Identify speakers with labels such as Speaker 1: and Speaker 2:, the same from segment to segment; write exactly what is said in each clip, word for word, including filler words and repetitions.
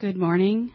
Speaker 1: Good morning.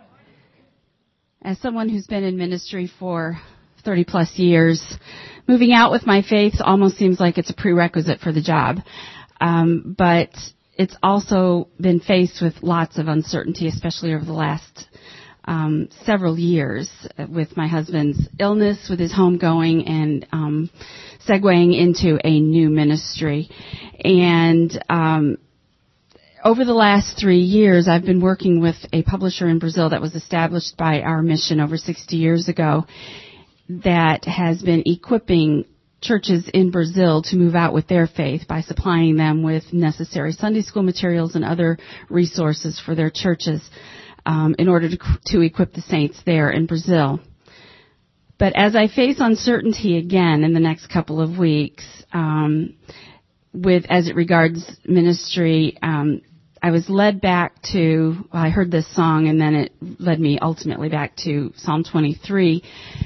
Speaker 1: As someone who's been in ministry for thirty plus years, moving out with my faith almost seems like it's a prerequisite for the job. Um, but it's also been faced with lots of uncertainty, especially over the last um, several years with my husband's illness, with his homegoing, and um, segueing into a new ministry. And um, over the last three years, I've been working with a publisher in Brazil that was established by our mission over sixty years ago that has been equipping churches in Brazil to move out with their faith by supplying them with necessary Sunday school materials and other resources for their churches um, in order to, to equip the saints there in Brazil. But as I face uncertainty again in the next couple of weeks, um, with as it regards ministry, um, I was led back to, well, I heard this song and then it led me ultimately back to Psalm twenty-three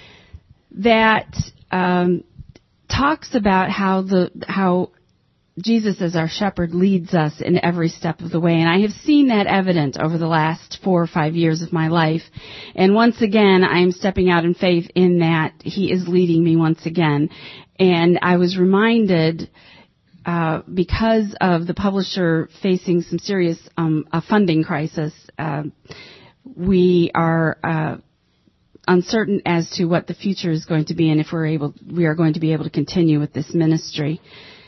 Speaker 1: that um, talks about how the how Jesus as our shepherd leads us in every step of the way. And I have seen that evident over the last four or five years of my life. And once again, I am stepping out in faith in that he is leading me once again. And I was reminded, uh, because of the publisher facing some serious um, a funding crisis, uh, we are uh, uncertain as to what the future is going to be and if we're able, we are going to be able to continue with this ministry.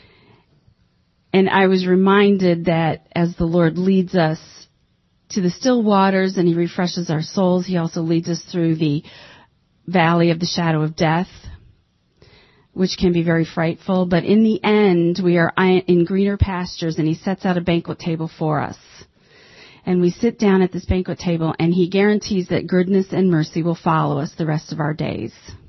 Speaker 1: And I was reminded that as the Lord leads us to the still waters and he refreshes our souls, he also leads us through the valley of the shadow of death, which can be very frightful. But in the end, we are in greener pastures and he sets out a banquet table for us. And we sit down at this banquet table and he guarantees that goodness and mercy will follow us the rest of our days.